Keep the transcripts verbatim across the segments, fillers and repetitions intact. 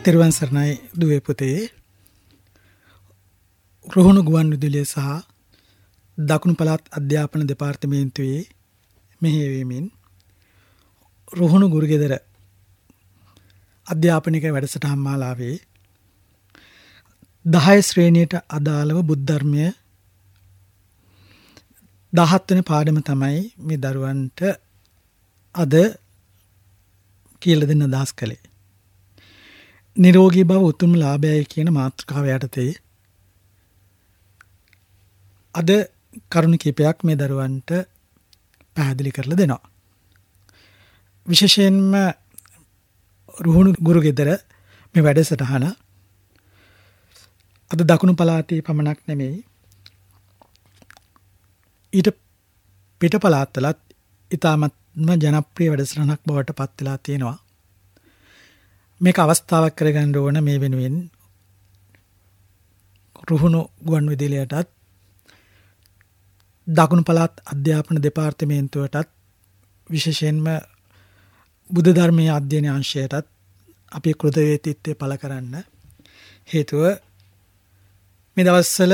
තෙරුවන් සරණයි දුවේ පුතේ. රුහුණු ගුවන්විදුලිය සහ දකුණු පළාත් අධ්‍යාපන දෙපාර්තමේන්තුවේ මෙහෙයවීමෙන් රුහුණු ගුරුගෙදර අධ්‍යාපනික වැඩසටහන් මාලාවේ දහය ශ්‍රේණියට අදාළව බුද්ධ ධර්මය දහත් වෙනි පාඩම තමයි මේ දරුවන්ට අද කියලා දෙන්න අදහස් කළේ. නිරෝගී බව උතුම් ලාභයයි කියන මාතෘකාව යටතේ අද කරුණු කීපයක් මේ දරුවන්ට පැහැදිලි කරලා දෙනවා. විශේෂයෙන්ම රුහුණු ගුරුගෙදර මේ වැඩසටහන අද දකුණු පළාතේ පමණක් නෙමෙයි ඊට පිට පළාත්වලත් ඉතාමත්ම ජනප්‍රිය වැඩසටහනක් බවට පත් වෙලා තියෙනවා. මේක අවස්ථාවක් කරගන්න ඕන මේ වෙනුවෙන් රුහුණු ගුවන්විදුලියටත් දකුණු පළාත් අධ්‍යාපන දෙපාර්තමේන්තුවටත් විශේෂයෙන්ම බුද්ධ ධර්මයේ අධ්‍යයන අංශයටත් අපේ කෘතවේදීත්වය පළ කරන්න හේතුව මේ දවස්වල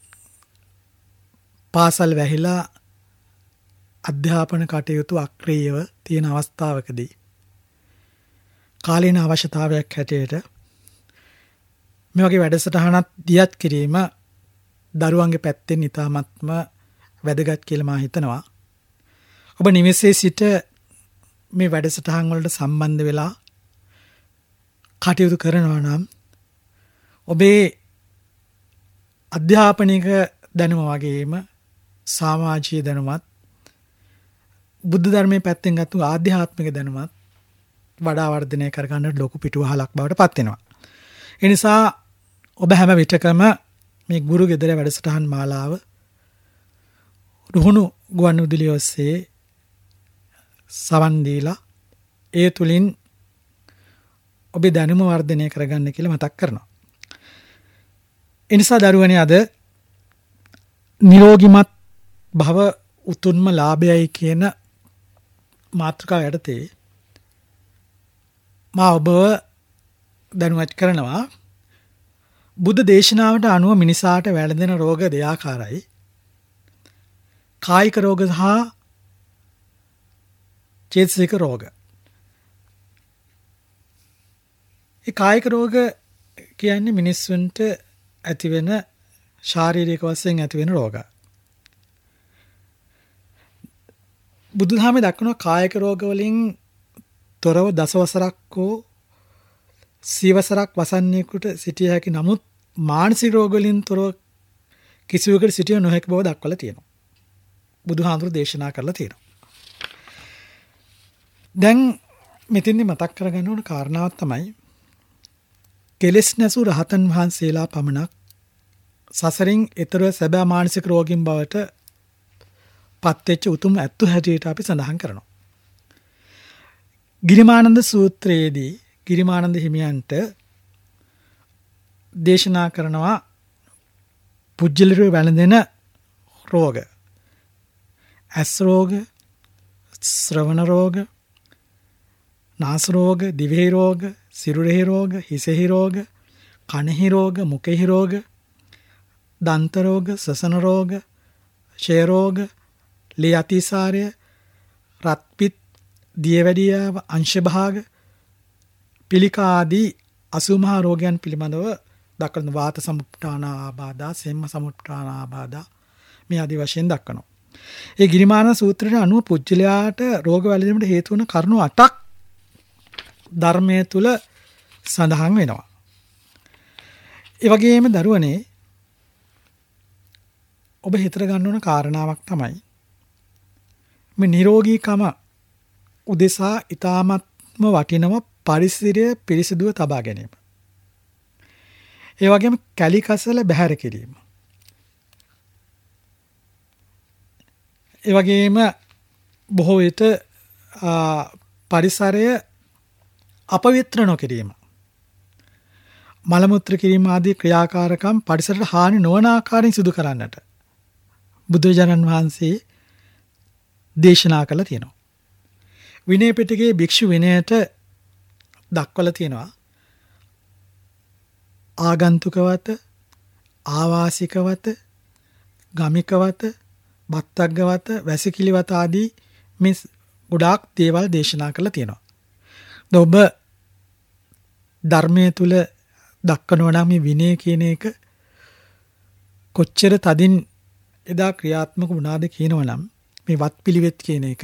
පාසල් වැහිලා අධ්‍යාපන කටයුතු අක්‍රියව තියෙන අවස්ථාවකදී කාලීන අවශ්‍යතාවයක් හැටියට මේ වගේ වැඩසටහනක් දියත් කිරීම දරුවන්ගේ පැත්තෙන් ඉතාමත්ම වැදගත් කියලා මා හිතනවා. ඔබ නිවසේ සිට මේ වැඩසටහන් වලට සම්බන්ධ වෙලා කටයුතු කරනවා නම් ඔබේ අධ්‍යාපනික දැනුම වගේම සමාජීය දැනුමත් බුද්ධ ධර්මයේ පැත්තෙන් ගත්තු ආධ්‍යාත්මික දැනුමත් වඩා වර්ධනය කරගන්න ලොකු පිටුවහලක් බවට පත් වෙනවා. ඒ නිසා ඔබ හැම විටකම මේ ගුරු ගෙදර වැඩසටහන් මාලාව රුහුණු ගුවන්විදුලිය ඔස්සේ සවන් දීලා ඒ තුලින් ඔබේ දැනුම වර්ධනය කරගන්න කියලා මතක් කරනවා. ඒ නිසා දරුවනේ අද නිරෝගිමත් භව උතුම්ම ලාභයයි කියන මාතෘකාව යටතේ මා ඔබව දැනුවත් කරනවා. බුද්ධ දේශනාවට අනුව මිනිසාට වැළඳෙන රෝග දෙආකාරයි. කායික රෝග සහ චේතසික රෝග. ඒ කායික රෝග කියන්නේ මිනිස්සුන්ට ඇතිවෙන ශාරීරික වශයෙන් ඇතිවෙන රෝග. බුදුදහමේ දක්වන කායික රෝග වලින් තොරව දසවසරක් හෝ සියවසරක් වසන්නේකට සිටිය හැකි නමුත් මානසික රෝග වලින් තොරව කිසිවෙකුට සිටිය නොහැකි බව දක්වලා තියෙනවා. බුදුහාමුදුරු දේශනා කරලා තියෙනවා. දැන් මෙතෙන්දි මතක් කරගන්න ඕන කාරණාවක් තමයි කෙලෙස් නැසූ රහතන් වහන්සේලා පමණක් සසරින් එතරව සැබෑ මානසික රෝගීන් බවට පත්වෙච්ච උතුම් ඇත්තු හැටියට අපි සඳහන් කරනවා. ගිරිමානන්ද සූත්‍රයේදී ගිරිමානන්ද හිමියන්ට දේශනා කරනවා පුජ්‍යලරුව වැළඳෙන රෝග. ඇස් රෝග, ශ්‍රවණ රෝග, නාස රෝග, දිවෙහි රෝග, සිරුරෙහි රෝග, හිසෙහි රෝග, කනෙහි රෝග, මුඛෙහි රෝග, දන්ත රෝග, සසන රෝග, ක්ෂය රෝග, ලේ අතිසාරය, රත්පිත්, දියවැඩියාව, අංශභාග, පිළිකා ආදී අසූ මහා රෝගයන් පිළිබඳව දක්වන වාත සමුප්ඨාන ආබාධා, සෙම්ම සමුප්ඨාන ආබාධා මේ ආදී වශයෙන් දක්වනවා. ඒ ගිරිමානන්ද සූත්‍රයට අනුව පුජ්‍යලයාට රෝග වැළඳීමට හේතු වන කරුණු අටක් ධර්මයේ තුල සඳහන් වෙනවා. ඒ වගේම දරුවනේ ඔබ හිතර ගන්න ඕන කාරණාවක් තමයි මේ නිරෝගීකම උදෙසා ඊ타ත්ම වටිනම පරිසරය පිරිසිදුව තබා ගැනීම. ඒ වගේම කැලි කසල බැහැර කිරීම. ඒ වගේම බොහෝ විට පරිසරය අපවිත්‍ර නොකිරීම. මල මුත්‍ර කිරීම ආදී ක්‍රියාකාරකම් පරිසරයට හානි නොවන ආකාරයෙන් සිදු කරන්නට බුදුරජාණන් වහන්සේ දේශනා කළා තියෙනවා. විනය පිටකයේ භික්ෂු විනයට දක්වලා තියෙනවා ආගන්තුකවත, ආවාසිකවත, ගමිකවත, බත්තග්ගවත, වැසිකිළිවත ආදී මේ ගොඩාක් දේවල් දේශනා කරලා තියෙනවා. ඔබ ධර්මයේ තුල දක්වනවා නම් මේ විනය කියන එක කොච්චර තදින් එදා ක්‍රියාත්මක වුණාද කියනවනම් මේ වත්පිළිවෙත් කියන එක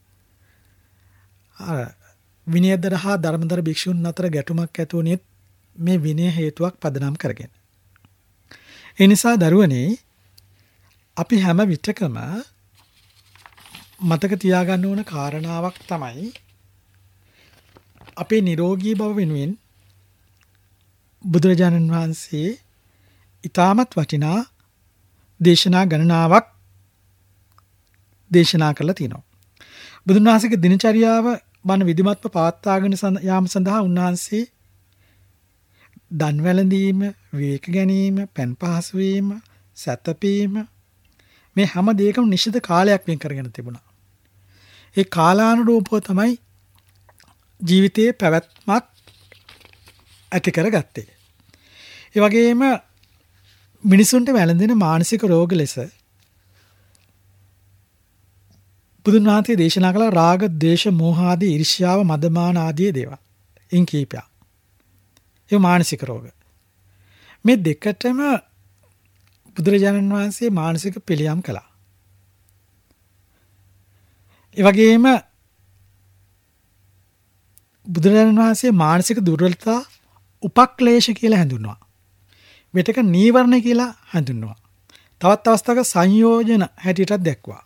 විනයදර හා ධර්මදර භික්ෂුන් අතර ගැටුමක් ඇති වුණේ මේ විනය හේතුවක් පදනම් කරගෙන. ඒ නිසා දරුවනේ අපි හැම විටකම මතක තියාගන්න ඕන කාරණාවක් තමයි අපේ නිරෝගී බව වෙනුවෙන් බුදුරජාණන් වහන්සේ ඊටමත් වටිනා දේශනා ගණනාවක් දේශනා කරලා තිනවා. බුදුන් වහන්සේගේ දිනචරියාව මන විධිමත්ව පවත්වාගෙන යාම සඳහා උන්වහන්සේ දන් වැළඳීම, විවේක ගැනීම, පෙන් පහසු වීම, සැතපීම මේ හැම දෙයකම නිශ්චිත කාලයක් වෙන් කරගෙන තිබුණා. ඒ කාලානුරූපව තමයි ජීවිතයේ පැවැත්මක් ඇති කරගත්තේ. ඒ වගේම මිනිසුන්ට වැළඳෙන මානසික රෝග ලෙස බුදුන් වහන්සේ දේශනා කළ රාග, ද්වේෂ, මෝහ ආදී ඊර්ෂ්‍යාව, මදමාන ආදී දේවල්. ඉන් කීපයක්. ඒ මානසික රෝග. මේ දෙකටම බුදුරජාණන් වහන්සේ මානසික පිළියම් කළා. ඒ වගේම බුදුරජාණන් වහන්සේ මානසික දුර්වලතා උපක්ලේශ කියලා හැඳුන්වනවා. මෙතක නීවරණ කියලා හඳුන්වනවා. තවත් අවස්ථාවක සංයෝජන හැටියටත් දැක්වුවා.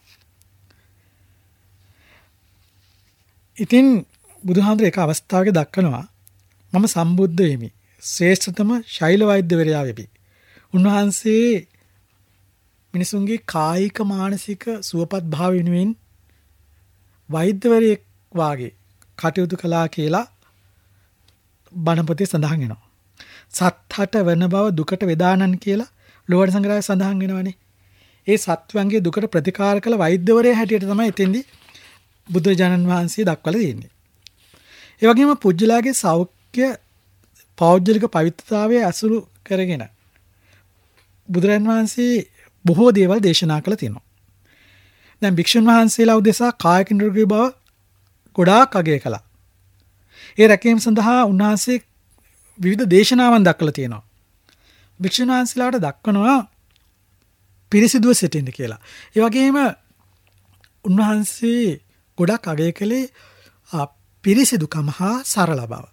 ඉතින් බුදුහාමුදුර එක අවස්ථාවක දක්වනවා මම සම්බුද්ධ වෙමි. ශ්‍රේෂ්ඨතම ශෛල වෛද්‍යවරයා වෙමි. උන්වහන්සේ මිනිසුන්ගේ කායික මානසික සුවපත් භාව වෙනුවෙන් වෛද්‍යවරයෙක් වාගේ කටයුතු කළා කියලා බණ පොතේ සඳහන් වෙනවා. සත්හට වෙන බව දුකට වේදානන් කියලා ලෝවාට සංග්‍රහය සඳහන් වෙනවනේ. ඒ සත්වයන්ගේ දුකට ප්‍රතිකාර කළ වෛද්‍යවරයා හැටියට තමයි එතෙන්දී බුදුරජාණන් වහන්සේ දක්වලා තියෙන්නේ. ඒ වගේම පුජ්‍යලාගේ සෞඛ්‍ය පෞද්ගලික පවිත්‍රතාවය අසුරු කරගෙන බුදුරජාණන් වහන්සේ බොහෝ දේවල් දේශනා කළා තියෙනවා. දැන් භික්ෂුන් වහන්සේලා උදෙසා කායික නිරෝගී බව ගොඩාක් අගය කළා. ඒ රැකීම සඳහා උන්වහන්සේ විවිධ දේශනාවන් දක්වලා තියෙනවා. භික්ෂුන් වහන්සේලාට දක්වනවා පිරිසිදුව සිටින්න කියලා. ඒ වගේම උන්වහන්සේ ගොඩක් අගය කළේ පිරිසිදුකම හා සරල බව.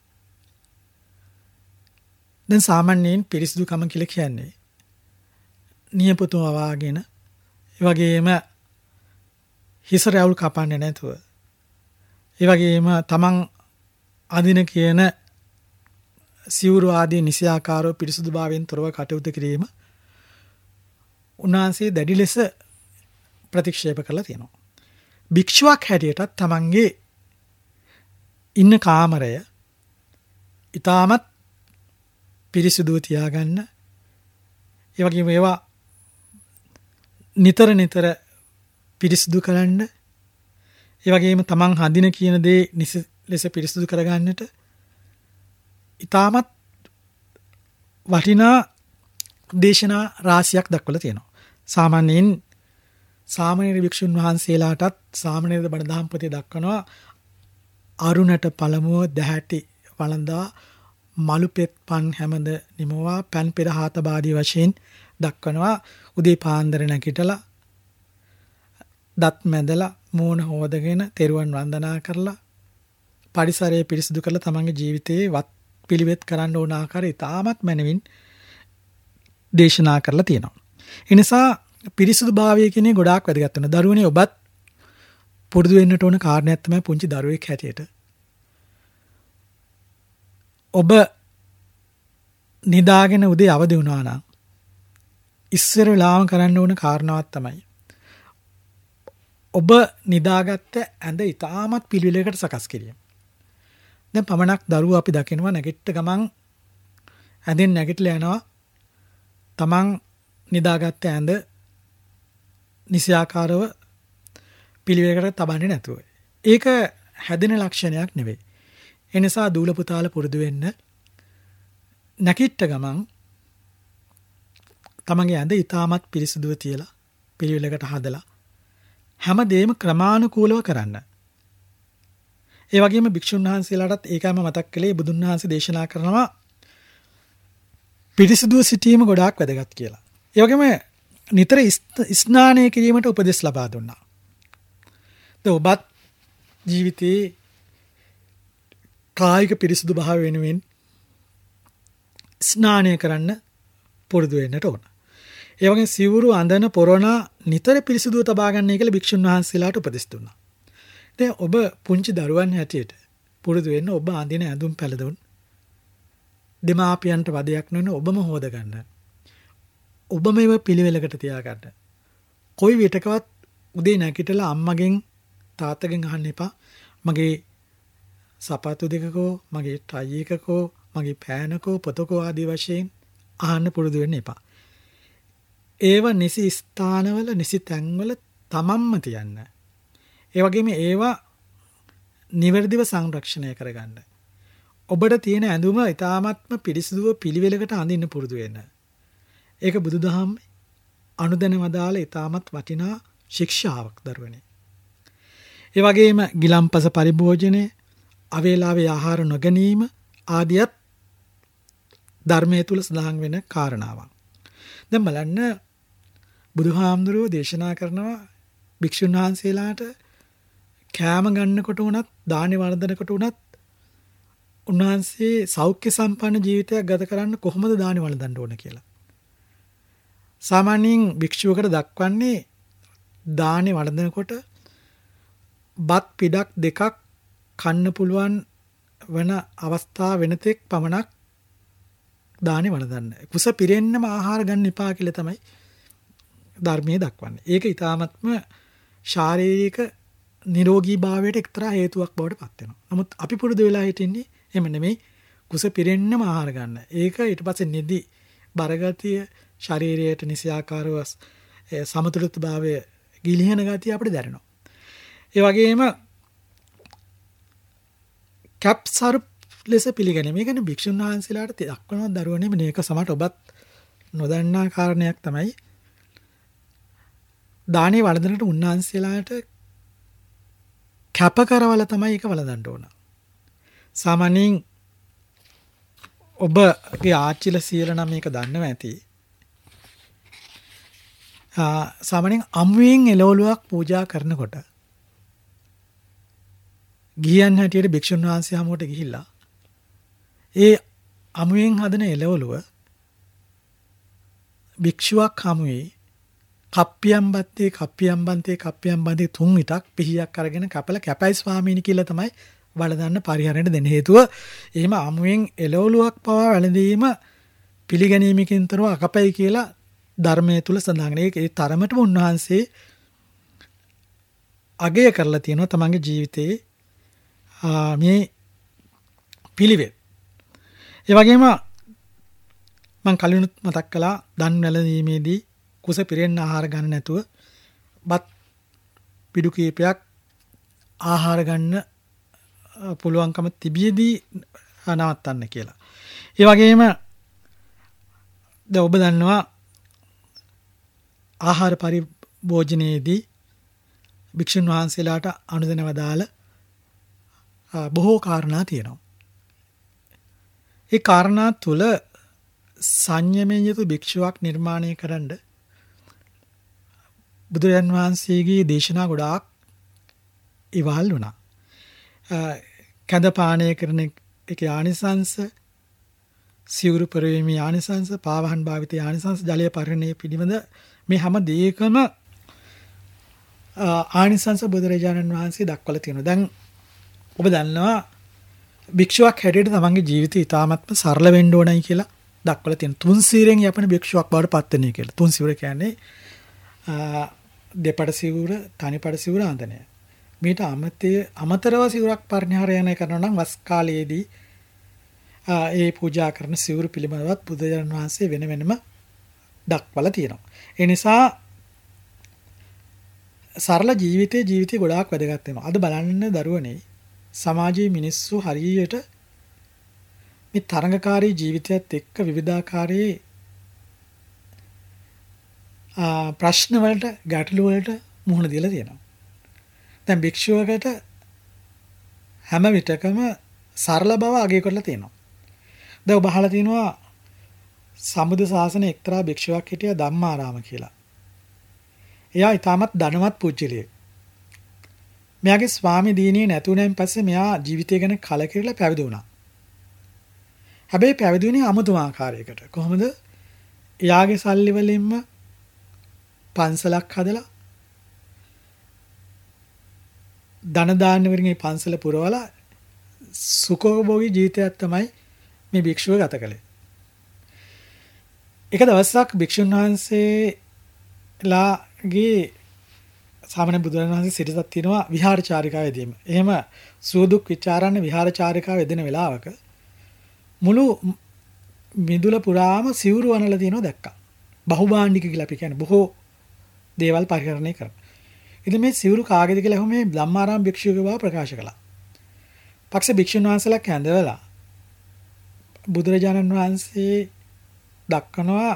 දැන් සාමාන්‍යයෙන් පිරිසිදුකම කියලා කියන්නේ නියපොතුම වවාගෙන ඒ වගේම හිස රැවුල් කපන්නේ නැතුව ඒ වගේම තමන් අදින කියන සිවුරු ආදී නිසියාකාරව පිරිසුදුභාවයෙන් තොරව කටයුතු කිරීම උන්වහන්සේ දැඩි ලෙස ප්‍රතික්ෂේප කරලා තියෙනවා. භික්ෂුවක් හැටියටත් තමන්ගේ ඉන්න කාමරය ඊටමත් පිරිසුදුව තියාගන්න ඒ වගේම ඒවා නිතර නිතර පිරිසුදු කරන්න ඒ වගේම තමන් හඳින කියන දේ නිසි ලෙස පිරිසුදු කරගන්නට ඊටමත් වටිනා දේශනා රාශියක් දක්වලා තියෙනවා. සාමාන්‍යයෙන් සාමණේර භික්ෂුන් වහන්සේලාටත් සාමණේර බණ දහම් පොතේ දක්වනවා අරුණට පළමුව දැහැටි වළඳා මලු පෙත් පන් හැමද නිමවා පන් පෙර හාත බාදී වශයෙන් දක්වනවා. උදේ පාන්දර නැගිටලා දත් මැදලා මූණ හොදගෙන තෙරුවන් වන්දනා කරලා පරිසරය පිරිසිදු කරලා තමන්ගේ ජීවිතයේ වත් පිළිවෙත් කරන්න ඕන ආකාරය තාමත් මනවින් දේශනා කරලා තියෙනවා. ඒ නිසා පිරිසිදු භාවය කියන්නේ ගොඩාක් වැදගත් වෙනවා. දරුවනේ ඔබත් පුරුදු වෙන්නට ඕන කාරණයක් තමයි පුංචි දරුවෙක් හැටියට ඔබ නිදාගෙන උදේ අවදි වුණා නම් ඉස්සර වෙලාවම කරන්න ඕන කාරණාවක් තමයි ඔබ නිදාගත්ත ඇඳ ඊටමත් පිළිවෙලකට සකස් කිරීම. දැන් පමණක් දරුවෝ අපි දකිනවා නැගිට ගමන් ඇඳෙන් නැගිටලා යනවා තමන් නිදාගත්ත ඇඳ නිසියාකාරව පිළිවෙලකට තබන්නේ නැතුව. ඒක හැදෙන ලක්ෂණයක් නෙවෙයි. ඒ නිසා දූල පුතාලා පුරුදු වෙන්න නැකිට ගමන් තමන්ගේ ඇඳ ඉතාමත් පිරිසිදුව තියලා පිළිවෙලකට හදලා හැම දෙයක්ම ක්‍රමානුකූලව කරන්න. ඒ වගේම භික්ෂුන් වහන්සේලාටත් ඒකම මතක් කළේ බුදුන් වහන්සේ දේශනා කරනවා පිරිසිදුව සිටීම ගොඩාක් වැදගත් කියලා. ඒ වගේම නිතර ස්නානය කිරීමට උපදෙස් ලබා දුන්නා. ද ඔබත් ජීවිතේ කායික පිරිසිදු භාවය වෙනුවෙන් ස්නානය කරන්න පුරුදු වෙන්නට ඕන. ඒ වගේ සිවුරු අඳන පොරණ නිතර පිරිසිදුව තබා ගන්නයි කියලා භික්ෂුන් වහන්සේලාට උපදෙස් දුන්නා. දැන් ඔබ පුංචි දරුවන් හැටියට පුරුදු වෙන්න ඔබ අඳින ඇඳුම් පැළඳුම් දෙමාපියන්ට වදයක් නොවන ඔබම හොද ගන්න. ඔබ මේව පිළිවෙලකට තියාගන්න. කොයි විටකවත් උදේ නැගිටලා අම්මගෙන් තාත්තගෙන් අහන්න එපා. මගේ සපත්තු දෙකකෝ, මගේ ටයි එකකෝ, මගේ පෑනකෝ, පොතකෝ ආදී වශයෙන් අහන්න පුරුදු වෙන්න එපා. ඒව නිසි ස්ථානවල නිසි තැන්වල තමන්ම තියන්න. ඒ වගේම ඒවා නිවැරදිව සංරක්ෂණය කරගන්න. ඔබට තියෙන ඇඳුම ඉතාමත්ම පිරිසිදුව පිළිවෙලකට අඳින්න පුරුදු වෙන්න. ඒක බුදුදහම අනුදැන වදාළ ඉතාමත් වටිනා ශික්ෂාවක් දරුවනේ. ඒ වගේම ගිලම්පස පරිභෝජනය, අවේලාවේ ආහාර නොගැනීම ආදියත් ධර්මයේ තුල සඳහන් වෙන කාරණාවක්. දැන් බලන්න බුදුහාමුදුරුවෝ දේශනා කරනවා භික්ෂුන් වහන්සේලාට කෑම ගන්නකොට උනත් දානි වර්ධනකොට උනත් උන්වහන්සේ සෞඛ්‍ය සම්පන්න ජීවිතයක් ගත කරන්න කොහොමද දානි වළඳන්න ඕන කියලා. සාමාන්‍යයෙන් භික්ෂුවකට දක්වන්නේ දානි වළඳනකොට බත් පිඩක් දෙකක් කන්න පුළුවන් වෙන අවස්ථා වෙනතෙක් පමණක් දානි වළඳන්න. කුස පිරෙන්නම ආහාර ගන්න එපා කියලා තමයි ධර්මයේ දක්වන්නේ. ඒක ඊටාත්ම ශාරීරික නිරෝගී භාවයට එක්තරා හේතුවක් බවට පත් වෙනවා. නමුත් අපි පුරුදු වෙලා හිටින්නේ එහෙම නෙමෙයි. කුස පිරෙන්නම ආහාර ගන්න. ඒක ඊට පස්සේ නිදි බරගතිය ශරීරයට නිසියාකාරව සමතුලිතභාවය ගිලිහෙන ගතිය අපිට දැනෙනවා. ඒ වගේම කැප්සර් ලෙස පිළිගැනීම. මේ කියන්නේ භික්ෂුන් වහන්සේලාට දක්වන දරුවනේ මේක සමහරට ඔබත් නොදන්නා කාරණයක් තමයි. දානේ වළඳනට උන්වහන්සේලාට කැපකරවල තමයි ඒක වළඳන්න ඕන. සාමාන්‍යයෙන් ඔබගේ ආච්චිලා සියලා නම් මේක දන්නව ඇති. ආ සාමාන්‍යයෙන් අමුයෙන් එළවලුවක් පූජා කරනකොට ගියන් හැටියට භික්ෂුන් වහන්සේ හමුවට ගිහිල්ලා ඒ අමුයෙන් හදන එළවලුව භික්ෂුවක් හමුවේ කප්පියම් බත්තේ කප්පියම් බන්තේ කප්පියම් බන්තේ තුන් විටක් පිහියක් අරගෙන කපල කැපයි ස්වාමීනි කියලා තමයි වළඳන්න පරිහරණයට දෙන හේතුව. එහෙම අමුයෙන් එළවලුවක් පවා වැළඳීම පිළිගැනීමකින් තොරව අකපයි කියලා ධර්මයේ තුල සඳහන්. ඒ තරමටම උන්වහන්සේ අගය කරලා තියෙනවා තමන්ගේ ජීවිතයේ මේ පිළිවෙත්. ඒ වගේම මම කලිනුත් මතක් කළා දන් වැළඳීමේදී කුස පිරෙන්න ආහාර ගන්න නැතුව බත් පිඩු කීපයක් ආහාර ගන්න පුළුවන්කම තිබියදී නවත්තන්න කියලා. ඒ වගේම දැන් ඔබ දන්නවා ආහාර පරිභෝජනයේදී භික්ෂුන් වහන්සේලාට අනුදැන වදාළ බොහෝ කාරණා තියෙනවා. ඒ කාරණා තුල සංයමයෙන් යුතු භික්ෂුවක් නිර්මාණය කරන්න බුදුරජාන් වහන්සේගේ දේශනා ගොඩාක් ඉවහල් වුණා. කැඳ පානය කරන එක ආනිසංස, සිවුරු පෙරවීමේ ආනිසංස, පාවහන් භාවිතයේ ආනිසංස, ජලය පරිහරණය පිළිබඳ මේ හැම දෙයකම ආනිසංස බුදුරජාණන් වහන්සේ දක්වලා තියෙනවා. දැන් ඔබ දන්නවා භික්ෂුවක් හැටියට තමන්ගේ ජීවිතය ඉතාමත්ම සරල වෙන්න ඕනයි කියලා දක්වලා තියෙනවා. තුන් සිවුරෙන් යපන භික්ෂුවක් බවට පත් වෙන්නේ කියලා. තුන් සිවුර කියන්නේ දෙපඩ සිවුර, තනිපඩ සිවුර, ආන්දනය. මේට අමතය අමතරව සිවුරක් පරිහරණය කරනවා නම් වස් කාලයේදී ඒ පූජා කරන සිවුරු පිළිබඳවත් බුදුරජාණන් වහන්සේ වෙන වෙනම දක්වලා තියෙනවා. ඒ නිසා සරල ජීවිතයේ ජීවිතය ගොඩාක් වැදගත් වෙනවා. අද බලන්න දරුවනේ සමාජයේ මිනිස්සු හරියට මේ තරඟකාරී ජීවිතයත් එක්ක විවිධාකාරයේ ප්‍රශ්න වලට ගැටලු වලට මුහුණ දීලා තියෙනවා. දැන් භික්ෂුවකට හැම විටකම සරල බව අගය කරලා තියෙනවා. දැන් ඔබ අහලා තිනවා සම්බුද්ධ ශාසනයේ එක්තරා භික්ෂුවක් හිටියා ධම්මාරාම කියලා. එයා ඊටමත් ධනවත් පුජ්‍යලියෙක්. මෙයාගේ ස්වාමි දීනිය නැතුණෙන් පස්සේ මෙයා ජීවිතය ගැන කලකිරලා පැවිදි වුණා. හැබැයි පැවිදි වුණේ අමුතුම ආකාරයකට. කොහොමද? එයාගේ සල්ලි වලින්ම පන්සලක් හදලා ධන දාන්න වරින් පන්සල පුරවලා සුඛෝභෝගී ජීවිතයක් තමයි මේ භික්ෂුව ගත කළේ. එක දවසක් භික්ෂුන් වහන්සේලාගේ සාමාන්‍ය බුදුරජාණන් වහන්සේ සිරිතක් තියෙනවා විහාරචාරිකාවේදීම. එහෙම සුවදුක් විචාරන්න විහාරචාරිකාව යෙදෙන වෙලාවක මුළු මිදුල පුරාම සිවුරු වනලා තියෙනවා දැක්කා. බහුභාණ්ඩික කියලා අපි කියන්නේ බොහෝ දේවල් පරිහරණය කරන. ඉතින් මේ සිවුරු කාගේද කියලා එහෙම මේ ධම්මාරාම භික්ෂුවගේ බව ප්‍රකාශ කළා. පක්ෂ භික්ෂුන් වහන්සේලා කැඳවලා බුදුරජාණන් වහන්සේ දක්වනවා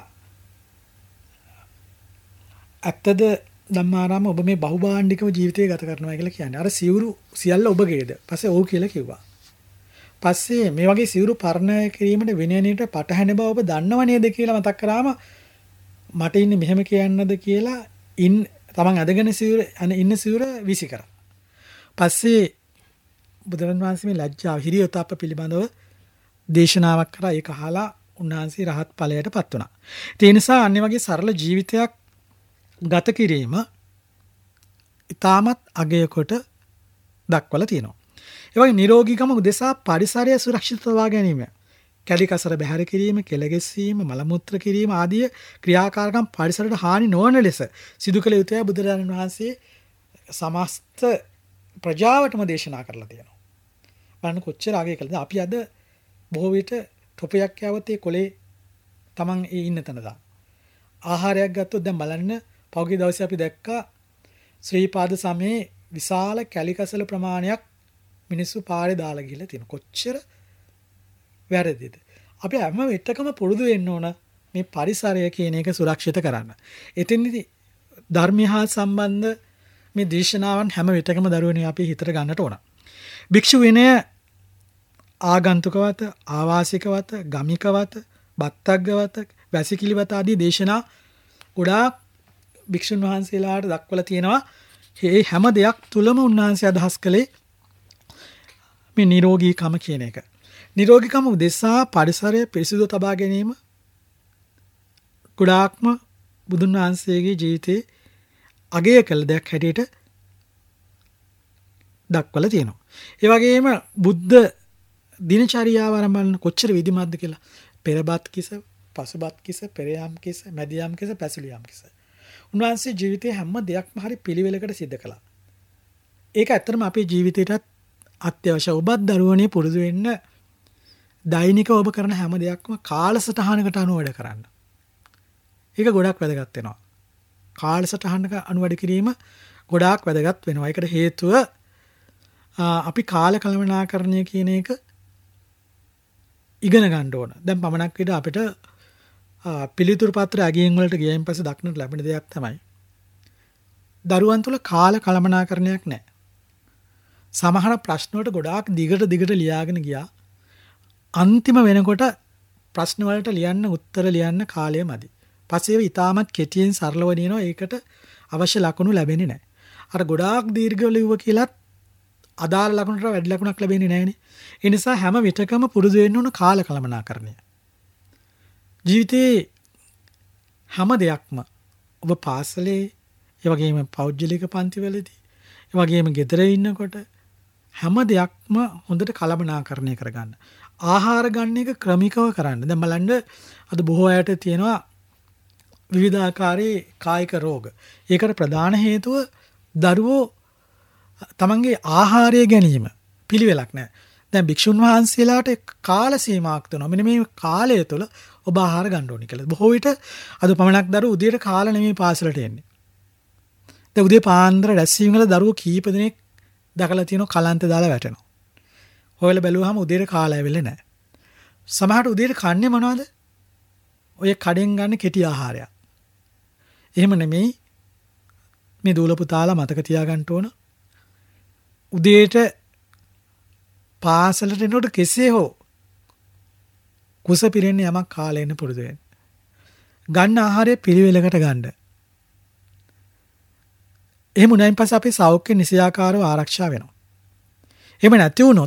ඇත්තද ධම්මාරාම ඔබ මේ බහුභාණ්ඩිකව ජීවිතය ගත කරනවා කියලා කියන්නේ. අර සිවුරු සියල්ල ඔබගේද? පස්සේ ඔව් කියලා කිව්වා. පස්සේ මේ වගේ සිවුරු පරණය කිරීමට විනයනීයට පටහැන බව ඔබ දන්නව නේද කියලා මතක් කරාම මට ඉන්නේ මෙහෙම කියන්නද කියලා ඉන් තමන් අදගෙන සිවුර ඉන්න සිවුර විසි කරා. පස්සේ බුදුරජාණන් වහන්සේ මේ ලැජ්ජාව හිරියොතප්ප පිළිබඳව දේශනාවක් කරා. ඒක අහලා උන්වහන්සේ රහත් ඵලයටපත් වුණා. ඒ නිසා අන්නේ වගේ සරල ජීවිතයක් ගත කිරීම ඊටමත් අගය කොට දක්වලා තියෙනවා. ඒ වගේ නිරෝගීකම උදෙසා පරිසරය සුරක්ෂිතව ගැනීම, කැලි කසර බැහැර කිරීම, කෙල ගැසීම, මල මුත්‍ර කිරීම ආදී ක්‍රියාකාරකම් පරිසරයට හානි නොවන ලෙස සිදු කළ යුතුය බුදුරජාණන් වහන්සේ සමස්ත ප්‍රජාවටම දේශනා කරලා තියෙනවා. බලන්න කොච්චර අගය කළද. අපි අද බොහෝ විට තොපයක් යවතේ කොලේ Taman ඒ ඉන්න තැන දා. ආහාරයක් ගත්තොත් දැන් බලන්න පෞගේ දවසේ අපි දැක්කා ශ්‍රී පාද සමයේ විශාල කැලිකසල ප්‍රමාණයක් මිනිස්සු පාරේ දාලා ගිහලා තියෙන. කොච්චර වැරදිද? අපි හැම වෙටකම පුරුදු වෙන්න ඕන මේ පරිසරය කියන එක සුරක්ෂිත කරන්න. එතෙන්දී ධර්මය හා සම්බන්ධ මේ දේශනාවන් හැම වෙටකම දරුවනේ අපි හිතට ගන්නට ඕන. භික්ෂු විනය ආගන්තුකවත, ආවාසිකවත, ගමිකවත, බත්තග්ගවත, වැසිකිලිවත ආදී දේශනා ගොඩාක් භික්ෂුන් වහන්සේලාට දක්වලා තියෙනවා. මේ හැම දෙයක් තුලම උන්වහන්සේ අදහස් කළේ මේ නිරෝගීකම කියන එක. නිරෝගීකම උදෙසා පරිසරය පිරිසිදු තබා ගැනීම ගොඩාක්ම බුදුන් වහන්සේගේ ජීවිතේ අගය කළ දෙයක් හැටියට දක්වලා තියෙනවා. ඒ වගේම බුද්ධ දිනචරියාව ආරම්භන කොච්චර විධිමත්ද කියලා. පෙරබත් කිස, පසුබත් කිස, පෙරයම් කිස, මැදියම් කිස, පැසුලියම් කිස. උන්වහන්සේ ජීවිතේ හැම දෙයක්ම හරි පිළිවෙලකට සිද්ධ කළා. ඒක ඇත්තටම අපේ ජීවිතේටත් අත්‍යවශ්‍යයි. ඔබත් දරුවනේ පුරුදු වෙන්න දෛනික ඔබ කරන හැම දෙයක්ම කාලසටහනකට අනුව වැඩ කරන්න. ඒක ගොඩක් වැදගත් වෙනවා. කාලසටහනක අනුව වැඩ කිරීම ගොඩාක් වැදගත් වෙනවා. ඒකට හේතුව අපි කාල කළමනාකරණය කියන එක ඉගෙන ගන්න ඕන. දැන් පමණක් විතර අපිට පිළිතුරු පත්‍ර අගයෙන් වලට ගියයින් පස්සේ දක්නට ලැබෙන දෙයක් තමයි දරුවන් තුල කාල කළමනාකරණයක් නැහැ. සමහර ප්‍රශ්න වලට ගොඩාක් දිගට දිගට ලියාගෙන ගියා. අන්තිම වෙනකොට ප්‍රශ්න වලට ලියන්න උත්තර ලියන්න කාලය මදි. පස්සේ ඒව ඉතාමත් කෙටියෙන් සරලව දිනනවා. ඒකට අවශ්‍ය ලකුණු ලැබෙන්නේ නැහැ. අර ගොඩාක් දීර්ඝව ලිව්ව කියලත් අදාළ ලකුණට වැඩි ලකුණක් ලැබෙන්නේ නැහැනේ. ඒ නිසා හැම විටකම පුරුදු වෙන්න ඕන කාල කළමනාකරණය. ජීවිතේ හැම දෙයක්ම ඔබ පාසලේ, ඒ වගේම පෞද්ගලික පන්තිවලදී, ඒ වගේම ගෙදර ඉන්නකොට හැම දෙයක්ම හොඳට කළමනාකරණය කරගන්න. ආහාර ගන්න එක ක්‍රමිකව කරන්න. දැන් බලන්න අද බොහෝ අයට තියෙනවා විවිධාකාරී කායික රෝග. ඒකට ප්‍රධාන හේතුව දරුවෝ තමන්ගේ ආහාරය ගැනීම පිළිවෙලක් නැහැ. දැන් භික්ෂුන් වහන්සේලාට කාල සීමාවක් තියෙනවා. මෙන්න මේ කාලය තුළ ඔබ ආහාර ගන්න ඕනේ කියලා. බොහෝ විට අද පමණක් දරුවෝ උදේට කාලා නෙමෙයි පාසලට එන්නේ. දැන් උදේ පාන්දර රැස්වීම වල දරුවෝ කීප දෙනෙක් දැකලා තියෙනවා කලන්ත දාලා වැටෙනවා. හොයලා බැලුවාම උදේට කාලා ඇවිල්ලා නැහැ. සමහරට උදේට කන්නේ මොනවද? ඔය කඩෙන් ගන්න කෙටි ආහාරයක්. එහෙම නෙමෙයි. මේ දූල පුතාලා මතක තියාගන්න ඕන. උදේට පාසලට එනකොට කෙසේ හෝ කුස පිරෙන්න යමක් කාලා එන්න පුරුදු වෙන්න. ගන්න ආහාරය පිළිවෙලකට ගන්න. එහෙම උනායින් පස්සේ අපේ සෞඛ්‍ය නිසියාකාරව ආරක්ෂා වෙනවා. එහෙම නැති වුණොත්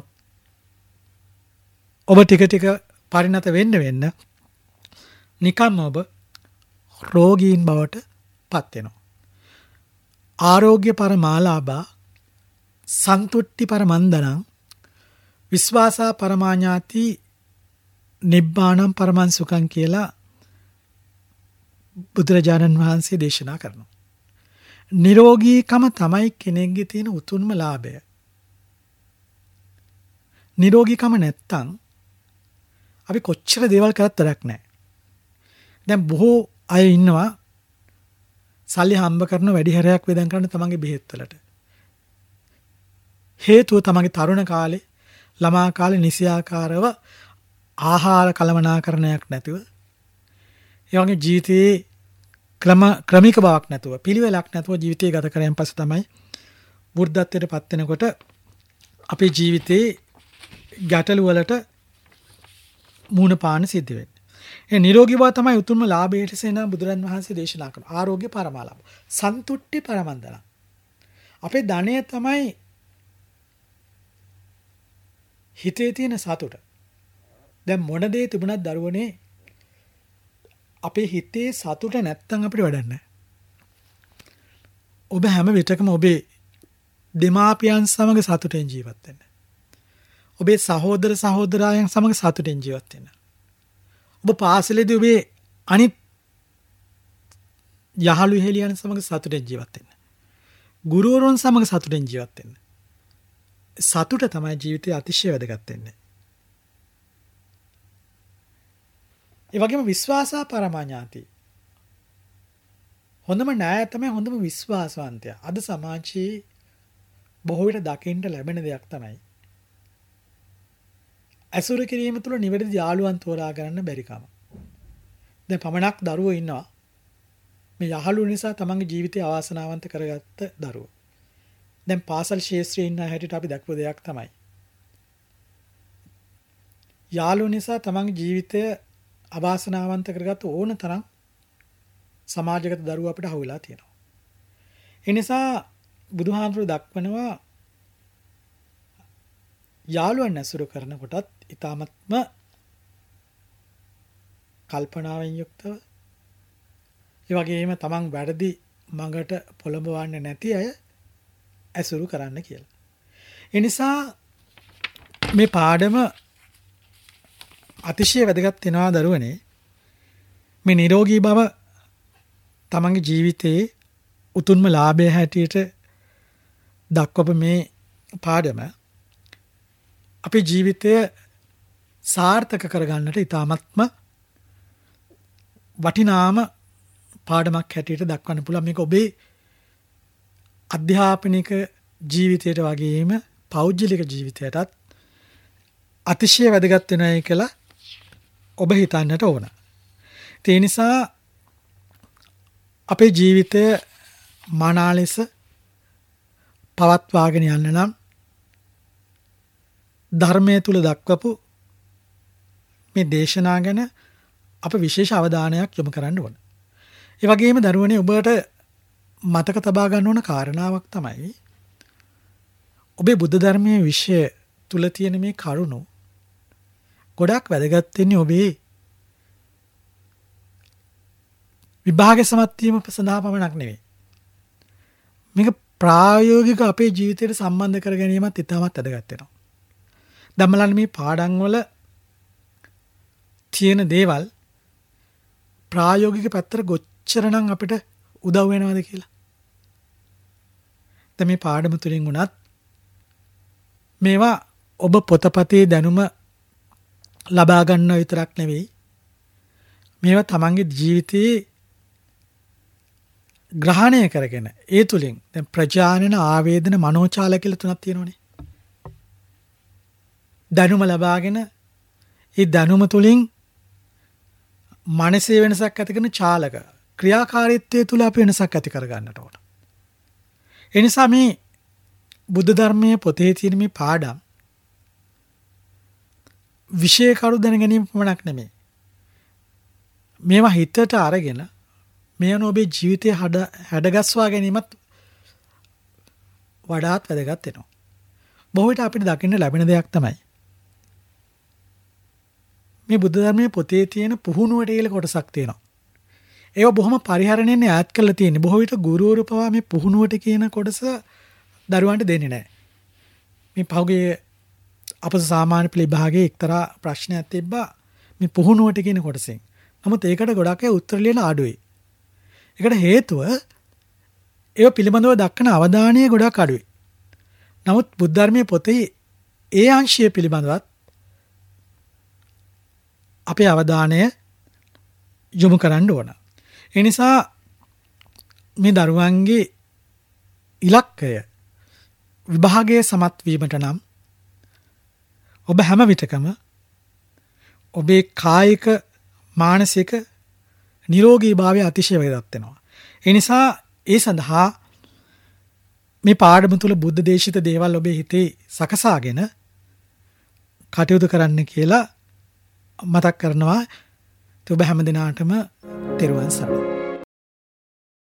ඔබ ටික ටික පරිණත වෙන්න වෙන්න නිකම්ම ඔබ රෝගීන් බවට පත් වෙනවා. ආරෝග්‍ය පරමාලාභා සන්තුට්ටි පරමන්දනං විශ්වාසා පරමාඥාති නිබ්බාණං පරමං සුඛං කියලා බුදුරජාණන් වහන්සේ දේශනා කරනවා. නිරෝගීකම තමයි කෙනෙක්ගේ තියෙන උතුම්ම ලාභය. නිරෝගීකම නැත්තම් අපි කොච්චර දේවල් කරත් වැඩක් නැහැ. දැන් බොහෝ අය ඉන්නවා සල්ලි හම්බ කරන වැඩි හැරයක් වේදන් කරන තමන්ගේ බෙහෙත් වලට. හේතුව තමන්ගේ තරුණ කාලේ ළමා කාලේ නිසියාකාරව ආහාර කළමනාකරණයක් නැතුව ඒ වගේ ජීවිතයේ ක්‍රම ක්‍රමික බවක් නැතුව පිළිවෙලක් නැතුව ජීවිතය ගත කරගෙන පස්සේ තමයි වෘද්ධත්වයට පත් වෙනකොට අපේ ජීවිතේ ගැටලු වලට මුහුණ පාන සිද්ධ වෙන්නේ. ඒ නිරෝගී බව තමයි උතුම්ම ලාභයට සේන බුදුරන් වහන්සේ දේශනා කරන ආරෝග්‍ය පරමාලාභ. සන්තුට්ටි පරමන්දන. අපේ ධනය තමයි හිතේ තියෙන සතුට. දැන් මොන දේ තිබුණත් දරුවනේ අපේ හිතේ සතුට නැත්තම් අපිට වැඩක් නැහැ. ඔබ හැම විටකම ඔබේ දෙමාපියන් සමග සතුටෙන් ජීවත් වෙන්න. ඔබේ සහෝදර සහෝදරයන් සමග සතුටෙන් ජීවත් වෙන්න. ඔබ පාසලේදී ඔබේ අනිත් යහළු එහෙලියන් සමග සතුටෙන් ජීවත් වෙන්න. ගුරුවරුන් සමග සතුටෙන් ජීවත් වෙන්න. සතුට තමයි ජීවිතයේ අතිශය වැදගත් වෙන්නේ. ඒ වගේම විශ්වාසා පරමාඥාති. හොඳම ණය තමයි හොඳම විශ්වාසවන්තය. අද සමාජයේ බොහෝ විට දකින්න ලැබෙන දෙයක් තමයි. ඇසුර කිරීම තුළ නිවැරදි යාළුවන් තෝරා ගන්න බැරි කම. දැන් පමණක් දරුවෝ ඉන්නවා. මේ යහළු නිසා තමන්ගේ ජීවිතය අවාසනාවන්ත කරගත්ත දරුවෝ. දැන් පාසල් ශාස්ත්‍රයේ ඉන්න හැටියට අපි දක්ව දෙයක් තමයි. යාළුවෝ නිසා තමන්ගේ ජීවිතය අවාසනාවන්ත කරගත්ත ඕන තරම් සමාජගත දරුවෝ අපිට අහුවෙලා තියෙනවා. ඒ නිසා බුදුහාමුදුරුවෝ දක්වනවා යාළුවන් ඇසුරු කරනකොටත් ඊ타මත්ම කල්පනාවෙන් යුක්තව ඒ වගේම තමන් වැරදි මඟට පොළඹවන්නේ නැති අය ඇසුරු කරන්න කියලා. ඒ නිසා මේ පාඩම අතිශය වැදගත් වෙනවා දරුවනේ. මේ නිරෝගී බව තමන්ගේ ජීවිතයේ උතුම්ම ලාභය හැටියට දක්වපු මේ පාඩම අපේ ජීවිතය සාර්ථක කරගන්නට ඉතාමත්ම වටිනාම පාඩමක් හැටියට දක්වන්න පුළුවන්. මේක ඔබේ අධ්‍යාපනික ජීවිතයට වගේම පෞද්ගලික ජීවිතයටත් අතිශය වැදගත් වෙනයි කියලා ඔබ හිතන්නට ඕන. ඒ නිසා අපේ ජීවිතය මනා ලෙස පවත්වාගෙන යන්න නම් ධර්මයේ තුල දක්වපු මේ දේශනා ගැන අප විශේෂ අවධානයක් යොමු කරන්න ඕන. ඒ වගේම දරුවනේ ඔබට මතක තබා ගන්න ඕන කාරණාවක් තමයි ඔබේ බුද්ධ ධර්මයේ විෂය තුල තියෙන මේ කරුණු ගොඩක් වැදගත් වෙන්නේ ඔබේ විභාග සමත් වීම සඳහා පමණක් නෙවෙයි. මේක ප්‍රායෝගික අපේ ජීවිතයට සම්බන්ධ කර ගැනීමත් ඉතාමත් වැදගත් වෙනවා. දම්මලන් මේ පාඩම් වල තියෙන දේවල් ප්‍රායෝගික පැත්තට ගොච්චරනම් අපිට උදව් වෙනවද කියලා. දැන් මේ පාඩම තුලින් උනත් මේවා ඔබ පොතපතේ දැනුම ලබා ගන්න විතරක් නෙවෙයි. මේවා තමන්ගේ ජීවිතයේ ග්‍රහණය කරගෙන ඒ තුලින් දැන් ප්‍රජානන ආවේදන මනෝචාල කියලා තුනක් තියෙනවනේ. දැනුම ලබාගෙන ඒ දැනුම තුලින් මනසේ වෙනසක් ඇති කරන චාලක ක්‍රියාකාරීත්වය තුල අපි වෙනසක් ඇති කර ගන්නට ඕන. ඒ නිසා මේ බුද්ධ ධර්මයේ පොතේ තියෙන මේ පාඩම් විශේෂ කරු දැන ගැනීම පමණක් නෙමෙයි. මේවා හිතට අරගෙන මෙයන් ඔබේ ජීවිතය හඩ හැඩගස්වා ගැනීමත් වඩාත් වැදගත් වෙනවා. බොහෝ විට අපිට දකින්න ලැබෙන දෙයක් තමයි මේ බුද්ධ ධර්මයේ පොතේ තියෙන පුහුණුවට කියලා කොටසක් තියෙනවා. ඒව බොහොම පරිහරණයෙන් ඈත් කරලා තියෙන්නේ. බොහෝ විට ගුරුවරු පවා මේ පුහුණුවට කියන කොටස දරුවන්ට දෙන්නේ නැහැ. මේ පහුගිය අපේ සාමාන්‍ය පෙළ විභාගයේ එක්තරා ප්‍රශ්නයක් තිබ්බා මේ පුහුණුවට කියන කොටසෙන්. නමුත් ඒකට ගොඩක් අය උත්තර ලියන අඩුයි. ඒකට හේතුව ඒව පිළිබඳව දක්වන අවධානය ගොඩක් අඩුයි. නමුත් බුද්ධ ධර්මයේ පොතේ ඒ අංශය පිළිබඳවත් අපේ අවධානය යොමු කරන්න ඕන. ඒ නිසා මේ දරුවන්ගේ ඉලක්කය විභාගයේ සමත් වීමට නම් ඔබ හැම විටකම ඔබේ කායික මානසික නිරෝගීභාවය අතිශය වැදගත් වෙනවා. ඒ නිසා ඒ සඳහා මේ පාඩම තුල බුද්ධ දේශිත දේවල් ඔබේ හිතේ සකසාගෙන කටයුතු කරන්න කියලා මතක් කරනවා. ඔබ හැම දිනාටම තෙරුවන් සරණයි.